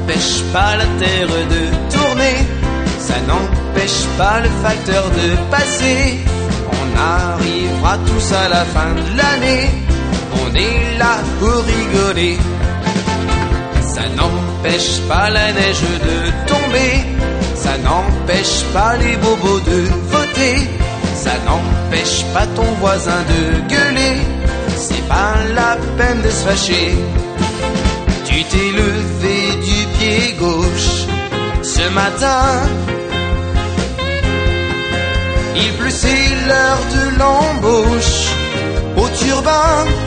n'empêche pas la terre de tourner, ça n'empêche pas le facteur de passer. On arrivera tous à la fin de l'année, on est là pour rigoler. Ça n'empêche pas la neige de tomber, ça n'empêche pas les bobos de voter, ça n'empêche pas ton voisin de gueuler, c'est pas la peine de se fâcher. Tu t'es levé du pied gauche ce matin, il pleut, c'est l'heure de l'embauche. Au turbin,